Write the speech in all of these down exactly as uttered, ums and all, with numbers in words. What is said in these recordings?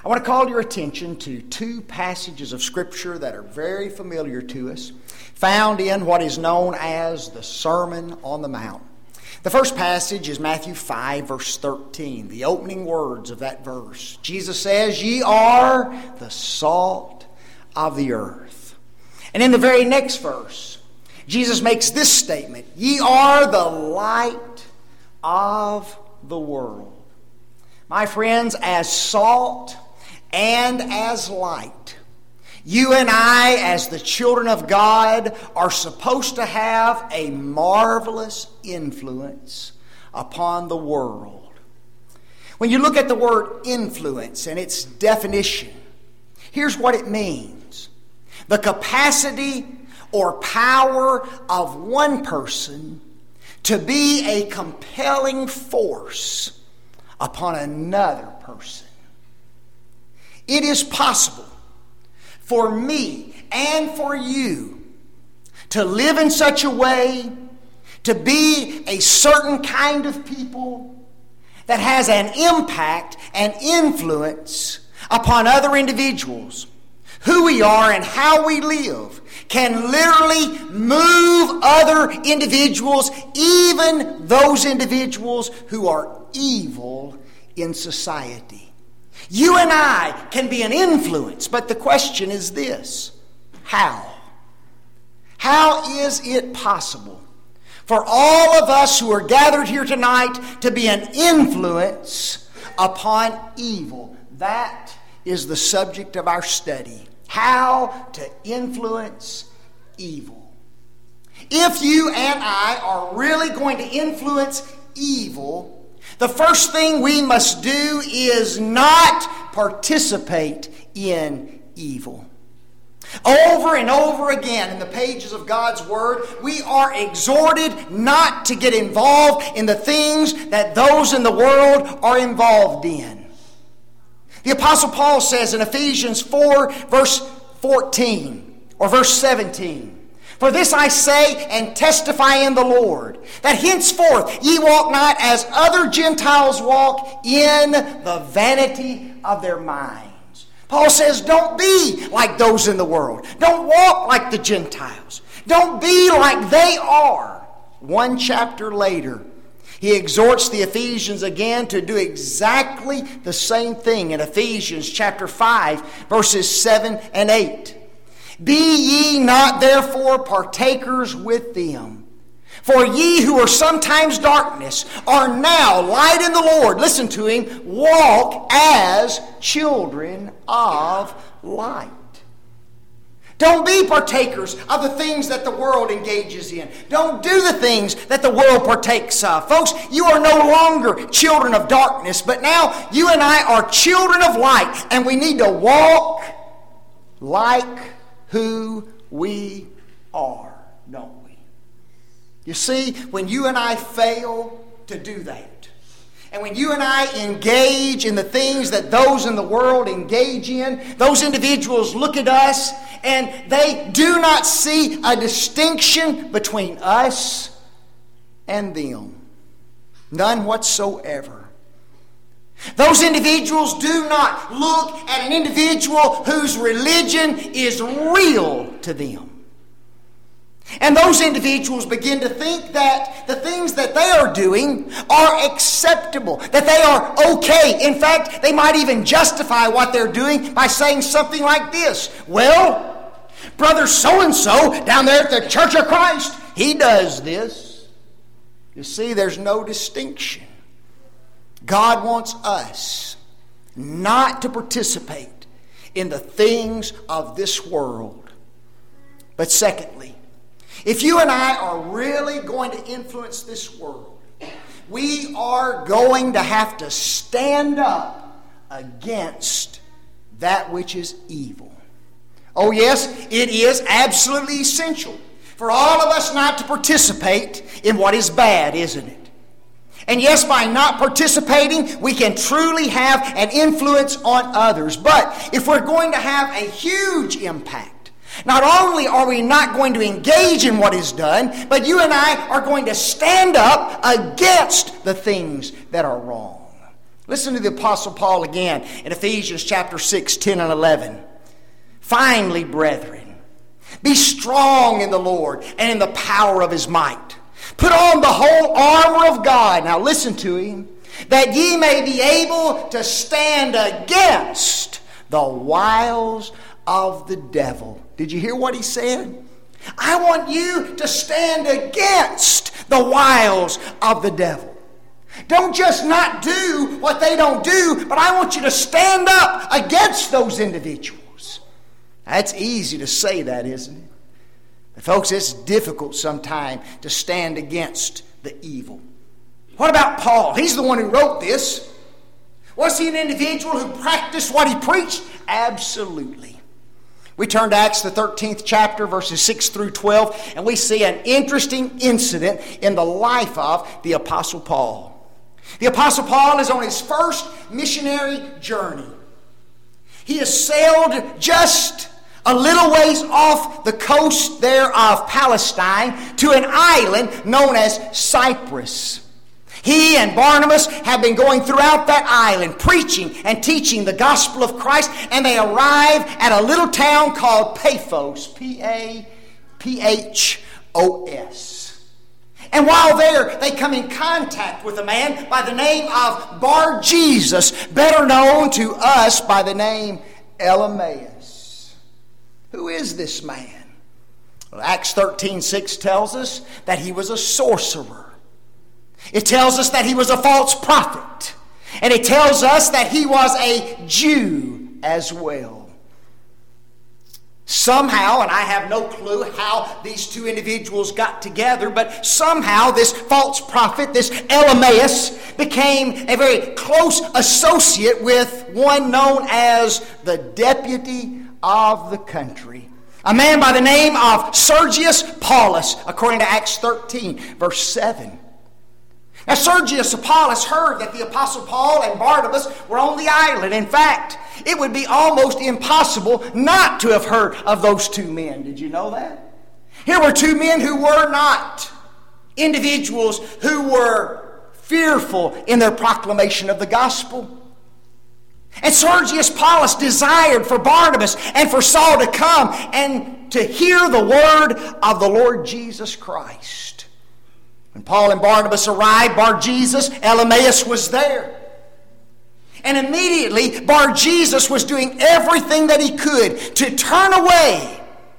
I want to call your attention to two passages of Scripture that are very familiar to us, found in what is known as the Sermon on the Mount. The first passage is Matthew five, verse thirteen, the opening words of that verse. Jesus says, "Ye are the salt of the earth." And in the very next verse, Jesus makes this statement, "Ye are the light of the world." My friends, as salt and as light, you and I, as the children of God, are supposed to have a marvelous influence upon the world. When you look at the word influence and its definition, here's what it means. The capacity or power of one person to be a compelling force upon another person. It is possible for me and for you to live in such a way, to be a certain kind of people that has an impact and influence upon other individuals. Who we are and how we live can literally move other individuals, even those individuals who are evil in society. You and I can be an influence, but the question is this: how? How is it possible for all of us who are gathered here tonight to be an influence upon evil? That is the subject of our study. How to influence evil. If you and I are really going to influence evil, the first thing we must do is not participate in evil. Over and over again in the pages of God's Word, we are exhorted not to get involved in the things that those in the world are involved in. The Apostle Paul says in Ephesians four, verse fourteen, or verse seventeen, "For this I say and testify in the Lord, that henceforth ye walk not as other Gentiles walk, in the vanity of their minds." Paul says, don't be like those in the world. Don't walk like the Gentiles. Don't be like they are. One chapter later, he exhorts the Ephesians again to do exactly the same thing in Ephesians chapter five, verses seven and eight. "Be ye not therefore partakers with them. For ye who are sometimes darkness are now light in the Lord." Listen to him. "Walk as children of light." Don't be partakers of the things that the world engages in. Don't do the things that the world partakes of. Folks, you are no longer children of darkness, but now you and I are children of light, and we need to walk like who we are, don't we? You see, when you and I fail to do that, and when you and I engage in the things that those in the world engage in, those individuals look at us and they do not see a distinction between us and them. None whatsoever. Those individuals do not look at an individual whose religion is real to them. And those individuals begin to think that the things that they are doing are acceptable, that they are okay. In fact, they might even justify what they're doing by saying something like this: "Well, brother so-and-so down there at the Church of Christ, he does this." You see, there's no distinction. God wants us not to participate in the things of this world. But secondly, if you and I are really going to influence this world, we are going to have to stand up against that which is evil. Oh yes, it is absolutely essential for all of us not to participate in what is bad, isn't it? And yes, by not participating, we can truly have an influence on others. But if we're going to have a huge impact, not only are we not going to engage in what is done, but you and I are going to stand up against the things that are wrong. Listen to the Apostle Paul again in Ephesians chapter six, ten and eleven. Finally, brethren, be strong in the Lord and in the power of His might. Put on the whole armor of God. Now listen to him. That ye may be able to stand against the wiles of the devil. Did you hear what he said? I want you to stand against the wiles of the devil. Don't just not do what they don't do, but I want you to stand up against those individuals. That's easy to say that, isn't it? But folks, it's difficult sometimes to stand against the evil. What about Paul? He's the one who wrote this. Was he an individual who practiced what he preached? Absolutely. We turn to Acts the thirteenth chapter, verses six through twelve, and we see an interesting incident in the life of the Apostle Paul. The Apostle Paul is on his first missionary journey. He has sailed just a little ways off the coast there of Palestine to an island known as Cyprus. He and Barnabas have been going throughout that island preaching and teaching the gospel of Christ, and they arrive at a little town called Paphos, P A P H O S. And while there, they come in contact with a man by the name of Bar-Jesus, better known to us by the name Elymas. Who is this man? Well, Acts thirteen six tells us that he was a sorcerer. It tells us that he was a false prophet. And it tells us that he was a Jew as well. Somehow, and I have no clue how these two individuals got together, but somehow this false prophet, this Elymas, became a very close associate with one known as the deputy of the country. A man by the name of Sergius Paulus, according to Acts thirteen, verse seven. Now, Sergius Paulus heard that the Apostle Paul and Barnabas were on the island. In fact, it would be almost impossible not to have heard of those two men. Did you know that? Here were two men who were not individuals who were fearful in their proclamation of the gospel. And Sergius Paulus desired for Barnabas and for Saul to come and to hear the word of the Lord Jesus Christ. When Paul and Barnabas arrived, Bar-Jesus, Elymas was there. And immediately, Bar-Jesus was doing everything that he could to turn away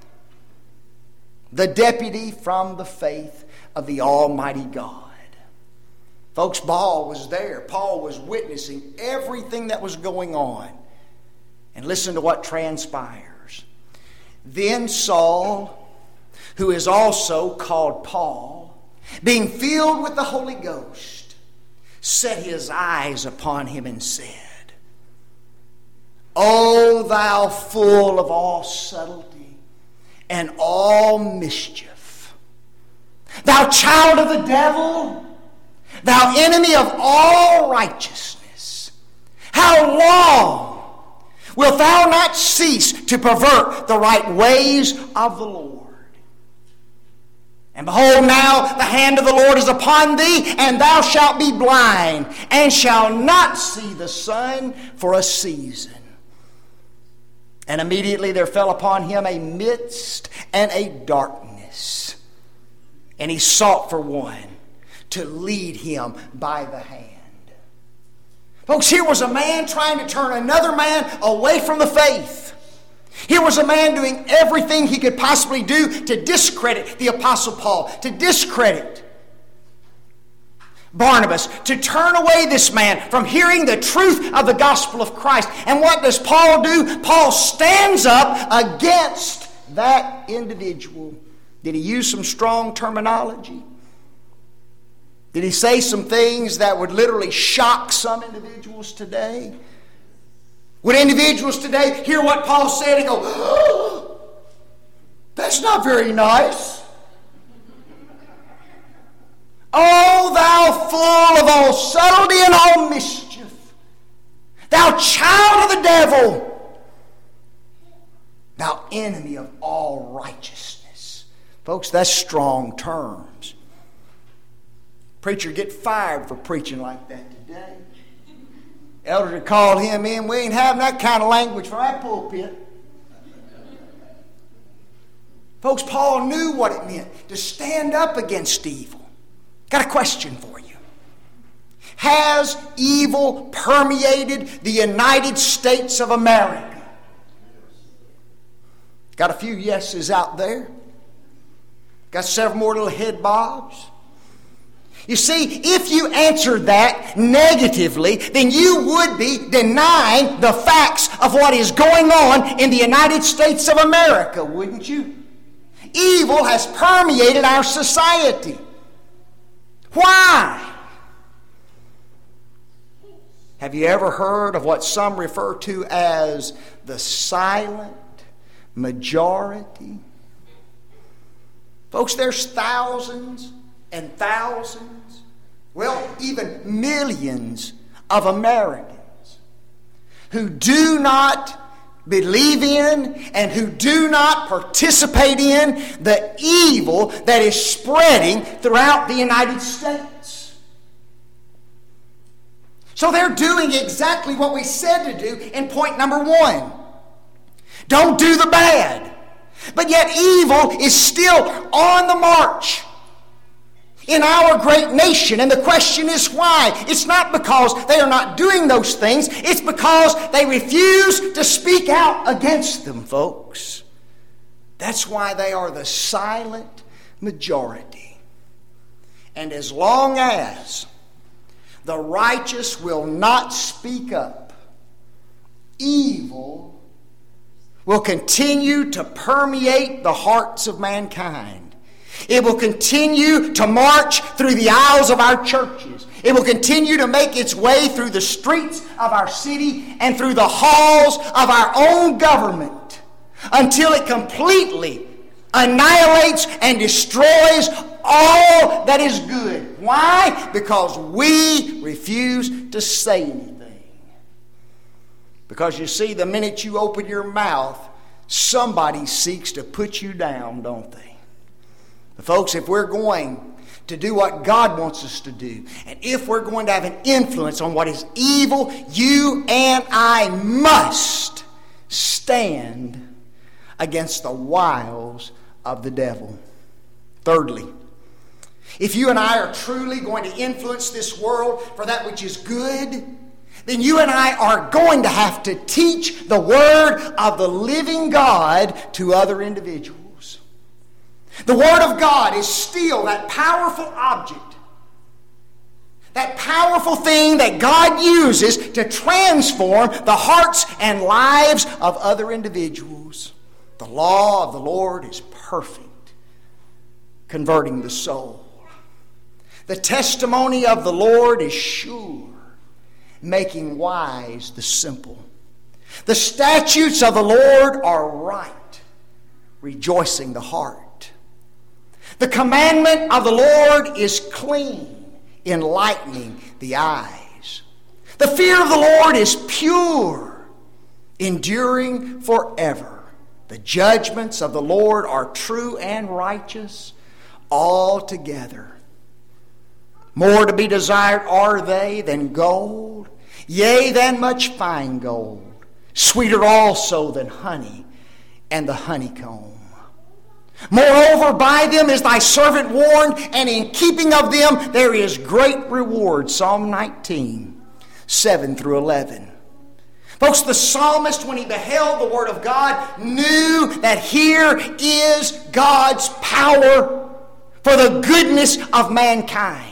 the deputy from the faith of the Almighty God. Folks, Paul was there. Paul was witnessing everything that was going on. And listen to what transpires. Then Saul, who is also called Paul, being filled with the Holy Ghost, set his eyes upon him and said, O thou full of all subtlety and all mischief, thou child of the devil, thou enemy of all righteousness, how long wilt thou not cease to pervert the right ways of the Lord? And behold, now the hand of the Lord is upon thee, and thou shalt be blind, and shalt not see the sun for a season. And immediately there fell upon him a mist and a darkness. And he sought for one to lead him by the hand. Folks, here was a man trying to turn another man away from the faith. Here was a man doing everything he could possibly do to discredit the Apostle Paul, to discredit Barnabas, to turn away this man from hearing the truth of the gospel of Christ. And what does Paul do? Paul stands up against that individual. Did he use some strong terminology? Did he say some things that would literally shock some individuals today? Would individuals today hear what Paul said and go, oh, that's not very nice. O thou full of all subtlety and all mischief, thou child of the devil, thou enemy of all righteousness. Folks, that's strong terms. Preacher, get fired for preaching like that today. Elder had called him in. We ain't having that kind of language from that pulpit. Folks, Paul knew what it meant to stand up against evil. Got a question for you. Has evil permeated the United States of America? Got a few yeses out there. Got several more little head bobs. You see, if you answered that negatively, then you would be denying the facts of what is going on in the United States of America, wouldn't you? Evil has permeated our society. Why? Have you ever heard of what some refer to as the silent majority? Folks, there's thousands and thousands, well, even millions of Americans who do not believe in and who do not participate in the evil that is spreading throughout the United States. So they're doing exactly what we said to do in point number one. Don't do the bad. But yet evil is still on the march in our great nation. And the question is why? It's not because they are not doing those things. It's because they refuse to speak out against them, folks. That's why they are the silent majority. And as long as the righteous will not speak up, evil will continue to permeate the hearts of mankind. It will continue to march through the aisles of our churches. It will continue to make its way through the streets of our city and through the halls of our own government until it completely annihilates and destroys all that is good. Why? Because we refuse to say anything. Because you see, the minute you open your mouth, somebody seeks to put you down, don't they? But folks, if we're going to do what God wants us to do, and if we're going to have an influence on what is evil, you and I must stand against the wiles of the devil. Thirdly, if you and I are truly going to influence this world for that which is good, then you and I are going to have to teach the Word of the living God to other individuals. The Word of God is still that powerful object, that powerful thing that God uses to transform the hearts and lives of other individuals. The law of the Lord is perfect, converting the soul. The testimony of the Lord is sure, making wise the simple. The statutes of the Lord are right, rejoicing the heart. The commandment of the Lord is clean, enlightening the eyes. The fear of the Lord is pure, enduring forever. The judgments of the Lord are true and righteous altogether. More to be desired are they than gold, yea, than much fine gold. Sweeter also than honey and the honeycomb. Moreover, by them is thy servant warned, and in keeping of them there is great reward. Psalm nineteen, seven through eleven. Folks, the psalmist, when he beheld the Word of God, knew that here is God's power for the goodness of mankind.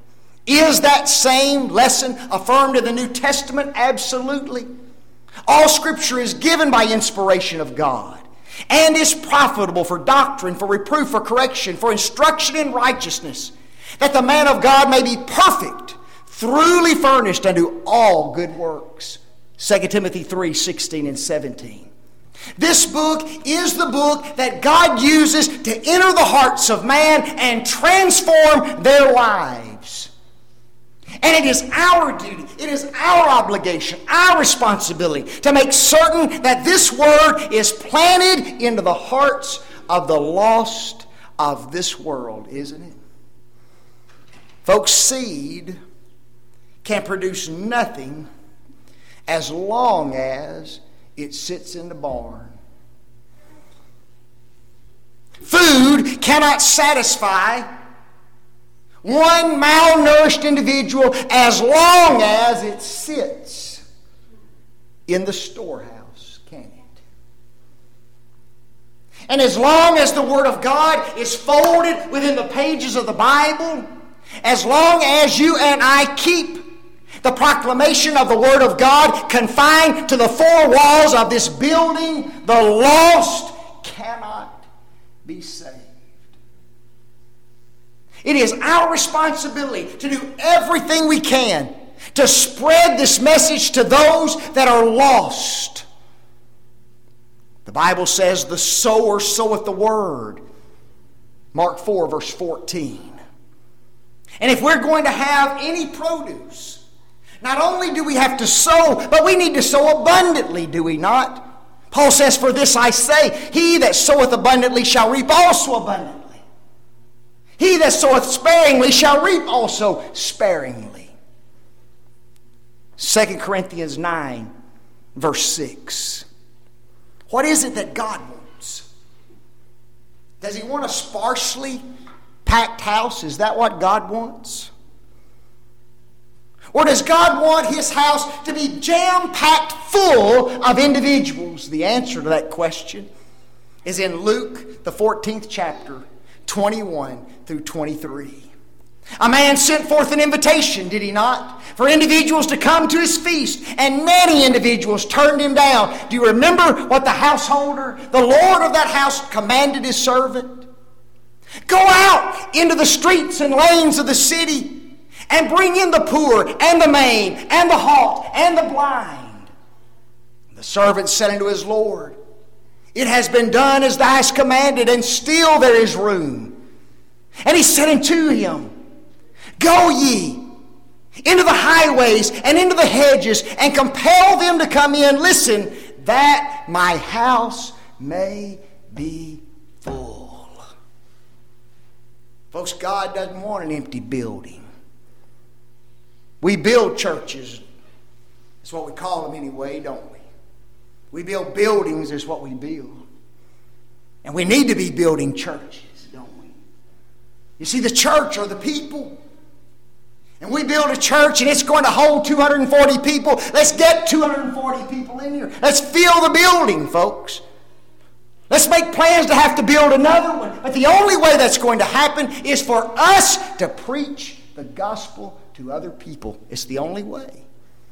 Is that same lesson affirmed in the New Testament? Absolutely. All Scripture is given by inspiration of God and is profitable for doctrine, for reproof, for correction, for instruction in righteousness, that the man of God may be perfect, truly furnished unto all good works. Second Timothy three, sixteen and seventeen. This book is the book that God uses to enter the hearts of man and transform their lives. And it is our duty, it is our obligation, our responsibility to make certain that this word is planted into the hearts of the lost of this world, isn't it? Folks, seed can produce nothing as long as it sits in the barn. Food cannot satisfy one malnourished individual as long as it sits in the storehouse, can it? And as long as the Word of God is folded within the pages of the Bible, as long as you and I keep the proclamation of the Word of God confined to the four walls of this building, the lost cannot be saved. It is our responsibility to do everything we can to spread this message to those that are lost. The Bible says the sower soweth the word. Mark four, verse fourteen. And if we're going to have any produce, not only do we have to sow, but we need to sow abundantly, do we not? Paul says, for this I say, he that soweth abundantly shall reap also abundantly. He that soweth sparingly shall reap also sparingly. Second Corinthians nine, verse six. What is it that God wants? Does He want a sparsely packed house? Is that what God wants? Or does God want His house to be jam-packed full of individuals? The answer to that question is in Luke, the fourteenth chapter, twenty-one through twenty-three. A man sent forth an invitation, did he not, for individuals to come to his feast, and many individuals turned him down. Do you remember what the householder, the Lord of that house, commanded his servant? Go out into the streets and lanes of the city and bring in the poor and the maimed and the halt and the blind. The servant said unto his Lord, it has been done as thou hast commanded, and still there is room. And he said unto him, go ye into the highways and into the hedges, and compel them to come in, listen, that my house may be full. Folks, God doesn't want an empty building. We build churches. That's what we call them anyway, don't we? We build buildings, is what we build. And we need to be building churches, don't we? You see, the church are the people. And we build a church and it's going to hold two hundred forty people. Let's get two hundred forty people in here. Let's fill the building, folks. Let's make plans to have to build another one. But the only way that's going to happen is for us to preach the gospel to other people. It's the only way.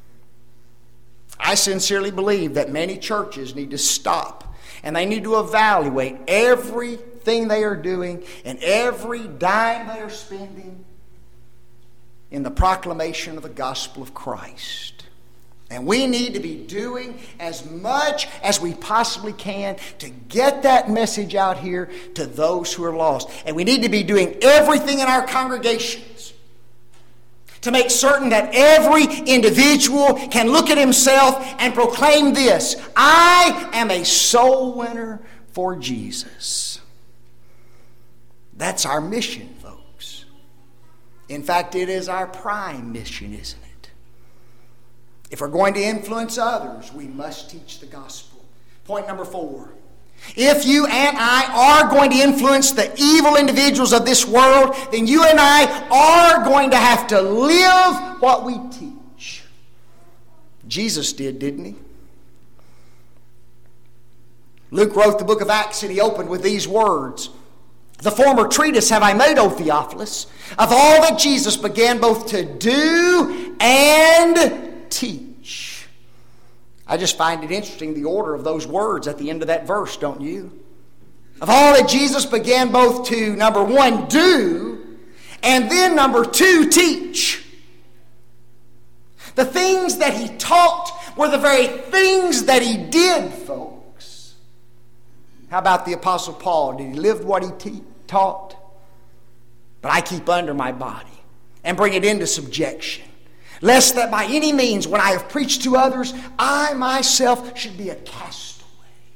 I sincerely believe that many churches need to stop and they need to evaluate everything they are doing and every dime they are spending in the proclamation of the gospel of Christ. And we need to be doing as much as we possibly can to get that message out here to those who are lost. And we need to be doing everything in our congregations to make certain that every individual can look at himself and proclaim this: I am a soul winner for Jesus. That's our mission, folks. In fact, it is our prime mission, isn't it? If we're going to influence others, we must teach the gospel. Point number four. If you and I are going to influence the evil individuals of this world, then you and I are going to have to live what we teach. Jesus did, didn't he? Luke wrote the book of Acts and he opened with these words: the former treatise have I made, O Theophilus, of all that Jesus began both to do and teach. I just find it interesting, the order of those words at the end of that verse, don't you? Of all that Jesus began both to, number one, do, and then number two, teach. The things that he taught were the very things that he did, folks. How about the Apostle Paul? Did he live what he te- taught? But I keep under my body and bring it into subjection, lest that by any means, when I have preached to others, I myself should be a castaway.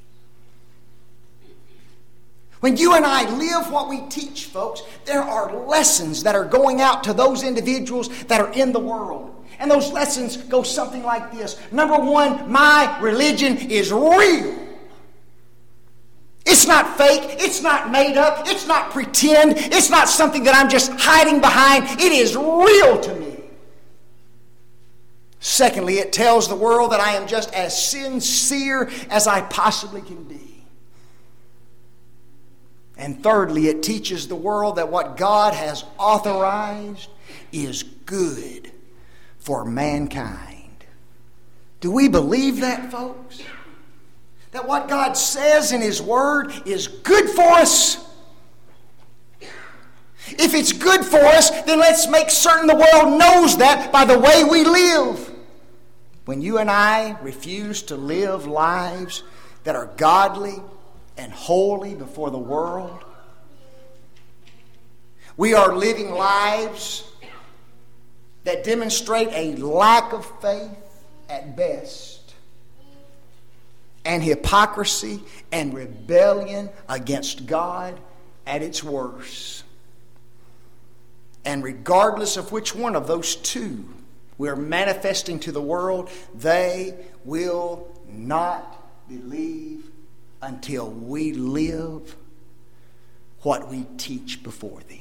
When you and I live what we teach, folks, there are lessons that are going out to those individuals that are in the world. And those lessons go something like this. Number one, my religion is real. It's not fake. It's not made up. It's not pretend. It's not something that I'm just hiding behind. It is real to me. Secondly, it tells the world that I am just as sincere as I possibly can be. And thirdly, it teaches the world that what God has authorized is good for mankind. Do we believe that, folks? That what God says in His Word is good for us? If it's good for us, then let's make certain the world knows that by the way we live. When you and I refuse to live lives that are godly and holy before the world, we are living lives that demonstrate a lack of faith at best, and hypocrisy and rebellion against God at its worst. And regardless of which one of those two we're manifesting to the world, they will not believe until we live what we teach before them.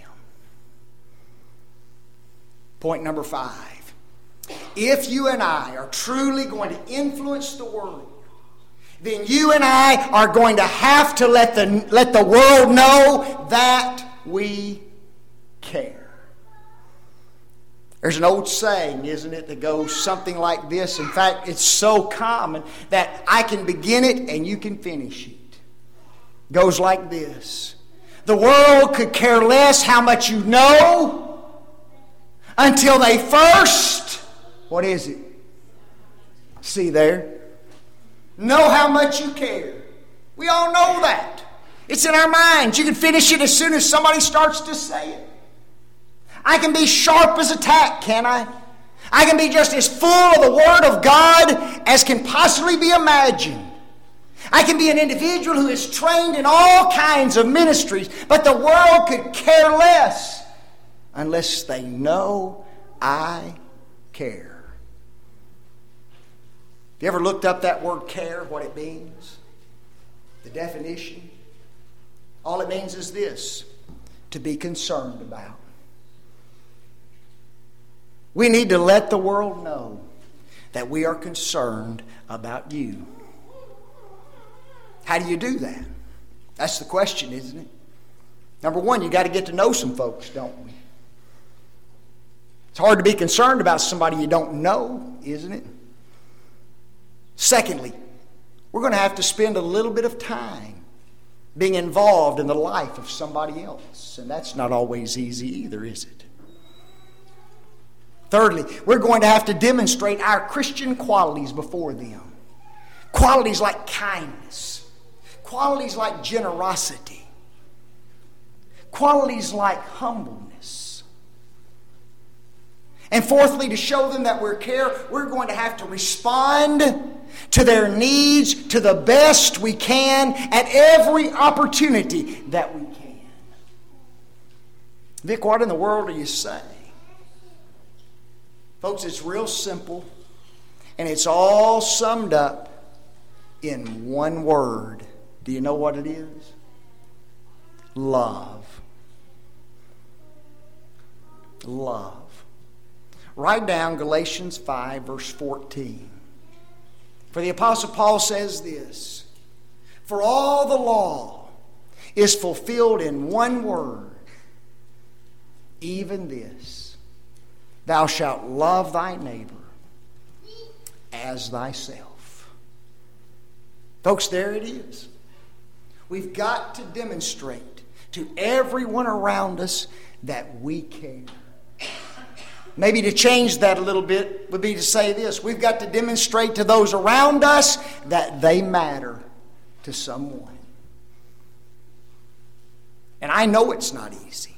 Point number five. If you and I are truly going to influence the world, then you and I are going to have to let the, let the world know that we care. There's an old saying, isn't it, that goes something like this. In fact, it's so common that I can begin it and you can finish it. It goes like this. The world could care less how much you know until they first, what is it? See there? Know how much you care. We all know that. It's in our minds. You can finish it as soon as somebody starts to say it. I can be sharp as a tack, can I? I can be just as full of the Word of God as can possibly be imagined. I can be an individual who is trained in all kinds of ministries, but the world could care less unless they know I care. Have you ever looked up that word care, what it means? The definition? All it means is this: to be concerned about. We need to let the world know that we are concerned about you. How do you do that? That's the question, isn't it? Number one, you got to get to know some folks, don't we? It's hard to be concerned about somebody you don't know, isn't it? Secondly, we're going to have to spend a little bit of time being involved in the life of somebody else. And that's not always easy either, is it? Thirdly, we're going to have to demonstrate our Christian qualities before them. Qualities like kindness. Qualities like generosity. Qualities like humbleness. And fourthly, to show them that we care, we're going to have to respond to their needs to the best we can at every opportunity that we can. Vic, what in the world are you saying? Folks, it's real simple, and it's all summed up in one word. Do you know what it is? Love. Love. Write down Galatians five, verse fourteen. For the Apostle Paul says this: for all the law is fulfilled in one word, even this: thou shalt love thy neighbor as thyself. Folks, there it is. We've got to demonstrate to everyone around us that we care. Maybe to change that a little bit would be to say this: we've got to demonstrate to those around us that they matter to someone. And I know it's not easy.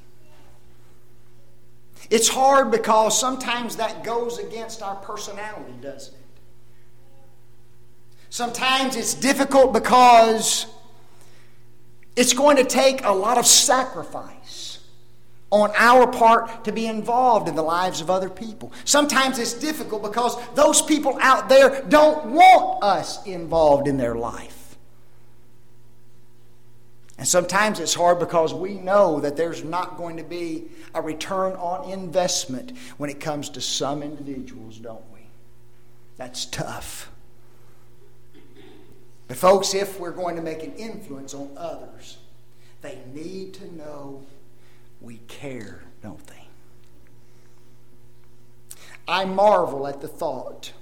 It's hard because sometimes that goes against our personality, doesn't it? Sometimes it's difficult because it's going to take a lot of sacrifice on our part to be involved in the lives of other people. Sometimes it's difficult because those people out there don't want us involved in their life. And sometimes it's hard because we know that there's not going to be a return on investment when it comes to some individuals, don't we? That's tough. But folks, if we're going to make an influence on others, they need to know we care, don't they? I marvel at the thought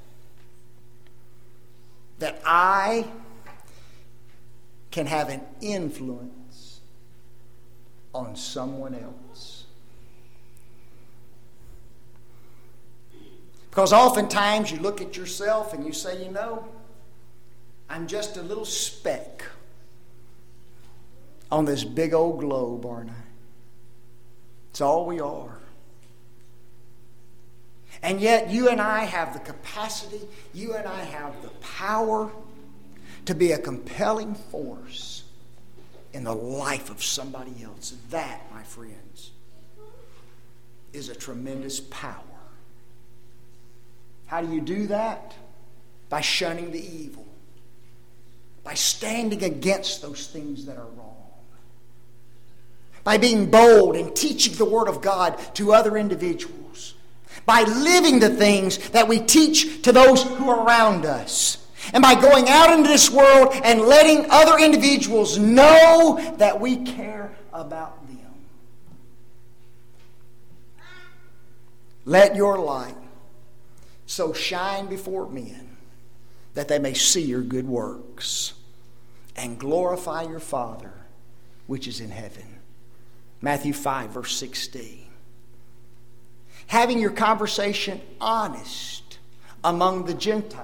that I can have an influence on someone else. Because oftentimes you look at yourself and you say, you know, I'm just a little speck on this big old globe, aren't I? It's all we are. And yet you and I have the capacity, you and I have the power to be a compelling force in the life of somebody else. That, my friends, is a tremendous power. How do you do that? By shunning the evil. By standing against those things that are wrong. By being bold and teaching the Word of God to other individuals. By living the things that we teach to those who are around us. And by going out into this world and letting other individuals know that we care about them. Let your light so shine before men that they may see your good works and glorify your Father which is in heaven. Matthew five, verse sixteen. Having your conversation honest among the Gentiles,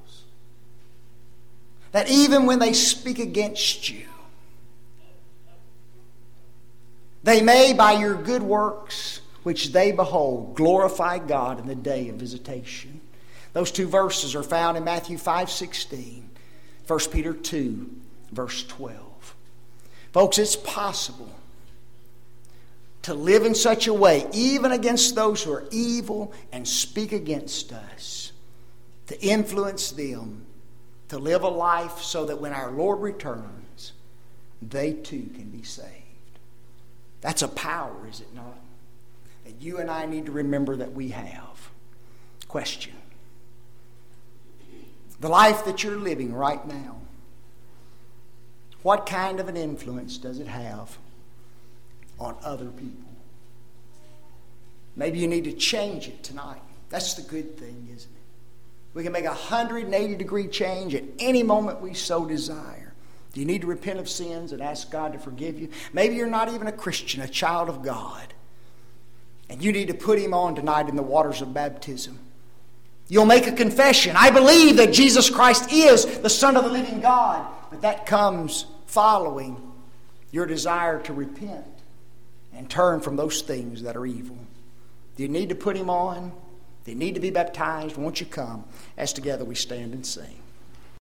that even when they speak against you, they may by your good works which they behold glorify God in the day of visitation. Those two verses are found in Matthew five sixteen, First Peter two, verse twelve. Folks, it's possible to live in such a way, even against those who are evil and speak against us, to influence them, to live a life so that when our Lord returns, they too can be saved. That's a power, is it not? That you and I need to remember that we have. Question. The life that you're living right now, what kind of an influence does it have on other people? Maybe you need to change it tonight. That's the good thing, isn't it? We can make a one hundred eighty degree change at any moment we so desire. Do you need to repent of sins and ask God to forgive you? Maybe you're not even a Christian, a child of God. And you need to put Him on tonight in the waters of baptism. You'll make a confession. I believe that Jesus Christ is the Son of the living God. But that comes following your desire to repent and turn from those things that are evil. Do you need to put Him on? Do you need to be baptized? Won't you come as together we stand and sing?